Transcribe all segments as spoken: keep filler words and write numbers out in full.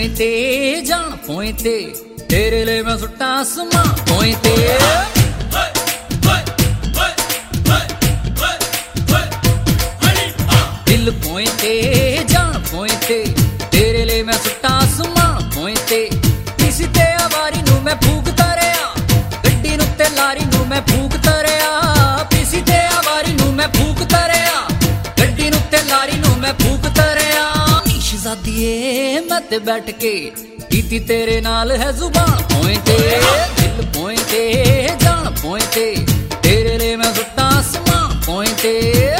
पोइते जान पोइते तेरे लिए मैं सुट्टा आसमां पोइते दिल पोइते जान पोइते तेरे लिए मैं सुट्टा आसमां पोइते किसी ते आवारी नू मैं फूकता रहा गड्डी नू ते लारी नू मैं फूकता रहा किसी ते आवारी नू मैं फूकता रहा गड्डी नू ते लारी नू मैं फूकता रहा शहजादिए मैं ते बैठ के कीती तेरे नाल है जुबान पोइते दिल पोइते जान पोइते तेरे लिए मैं सुट्टा आसमां पोइते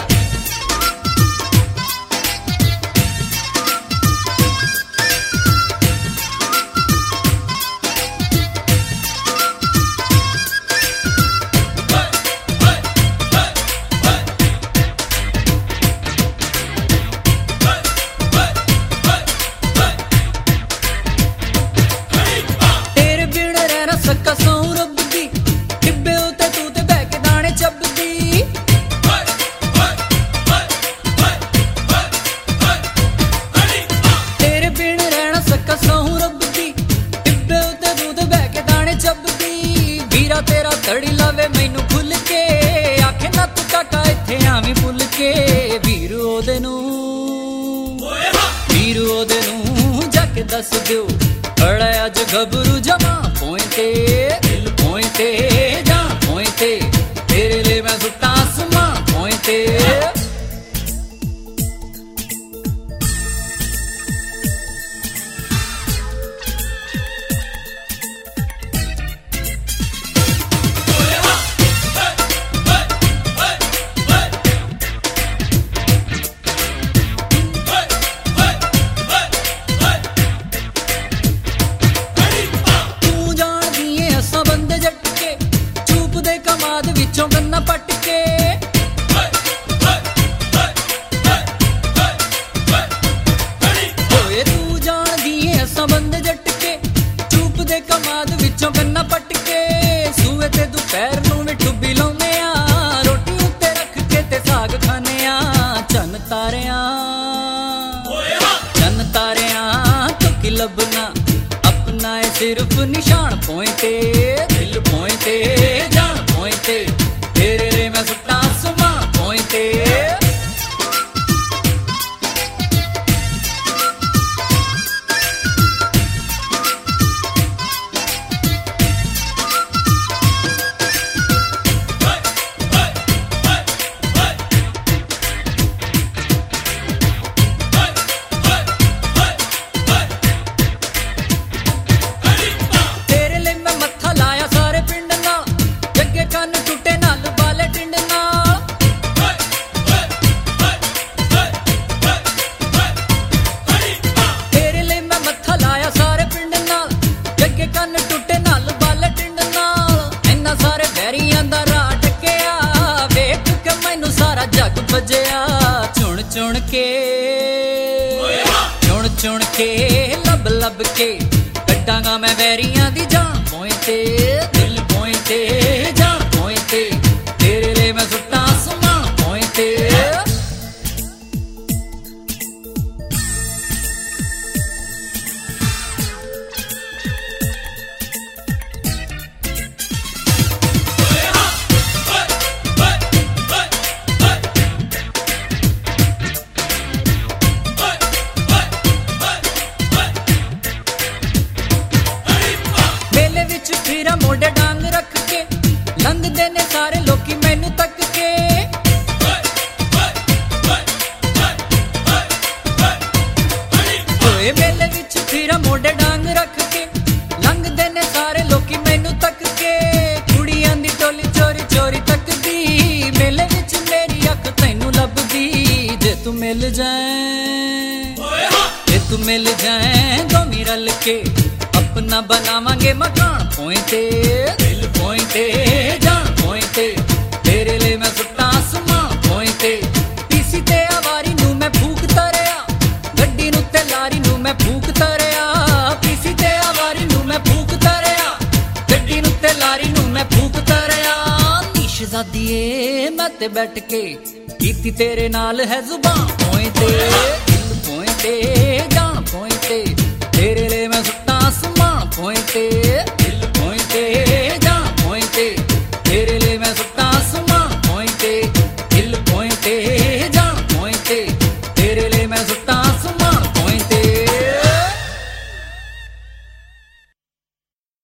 तेरा तड़ी लावे मैनू खुल के आखे ना तू काका इत्थे आवीं भुल के वीर ओदे नू वीर ओदे नू जाके दस दियो खड़ा अज घबरू जमा पोइते दिल पोइते जान पोइते तेरे लिए मैं सुट्टा आसमां पोइते गन्ना पट के होए तू जान दिए असां बंदे जट के चूप दे कमाद विचों गन्ना पट के सूए ते दोपहर नूं वी टुब्बी लाउने आ रोटी उत्ते रख के ते साग खाने आ चन तारियां चन तारियां तो की लभना अपना है सिर्फ निशान पोइते दिल पोइते जान पोइते तेरे लिए मैं सुट्टा आसमां पोइते तेरे लिए मैं मत्था लाया सारे पिंड नाल जग्गे कन्न टूटे नाल बाले टिंड नाल तेरे लिए मैं मत्था लाया सारे पिंड नाल जग्गे कन्न टूटे नाल बाले टिंड नाल इन्ना सारे बैरियां दा राह टकिया वेख के मैनू सारा जग भजया चुन चुन के चुन चुन के लब लब के कड्डांगा मैं वैरियां दी जान पोइते दिल पोइते जान पोइते तेरे लिए मैं सुट्टा आसमां पोइते मेले विच फिरा मोढे डांग रख के लंघदे ने सारे लोकी मैनू तक के होए मेले विच फिरा मोढे डांग रख के लंघदे ने सारे लोकी मैनू तक के कुड़ियां दी टोली चोरी चोरी तकदी मेले विच मेरी अख तैनू लभदी जे तू मिल जाए जे तू मिल जाए दोमी रल के अपना बनावांगे मकान पोइते दिल पोइते जान पोइते तेरे लिए मैं सुट्टा आसमां पोइते किसी ते आवारी नू मैं फूकता रहा गड्डी नू ते लारी नू मैं फूकता रहा किसी ते आवारी नू मैं फूकता रहा गड्डी नू ते लारी नू मैं फूकता रहा शहजादिए मैं ते बैठ के कीती तेरे नाल है जुबान पोइते दिल पोइते जान पोइते तेरे लिए मैं सुट्टा आसमान पोए ते